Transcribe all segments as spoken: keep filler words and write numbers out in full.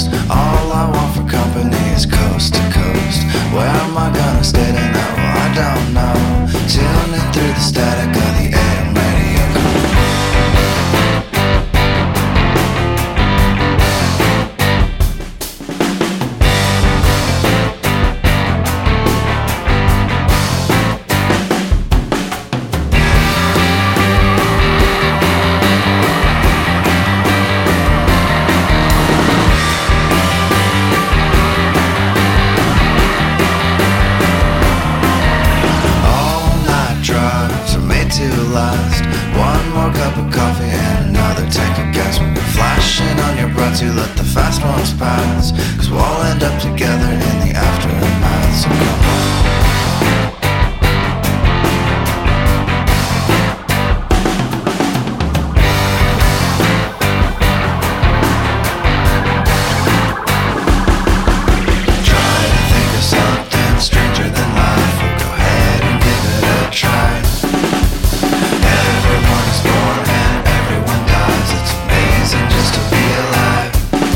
All I want for company is coast to coast. Where am I gonna stay tonight? Well, I don't know. Tuning through the static of the A M radio. To last. One more cup of coffee and another tank of gas. When you're flashing on your bra to let the fast ones pass, cause we'll all end up together in the aftermath. So come on. Try to think of something stranger than life. Well, go ahead and give it a try. Just to be alive.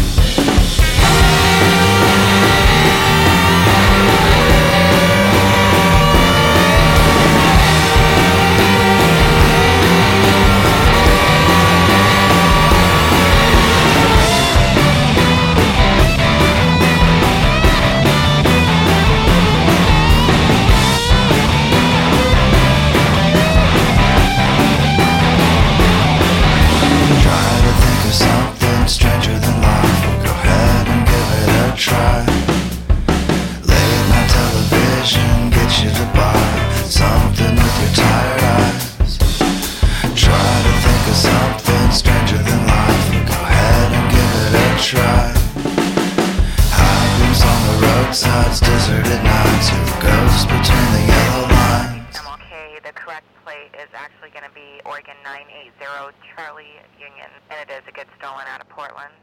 Something stranger than life. We'll go ahead and give it a try. Late night television, get you to buy something with your tired eyes. Try to think of something stranger than life. We'll go ahead and give it a try. High beams on the roadsides, deserted nights, who goes between the yellow lines? I'm okay. The correct plate is actually going to be Oregon nine eight zero Charlie Union, and it is. It gets stolen out of Portland.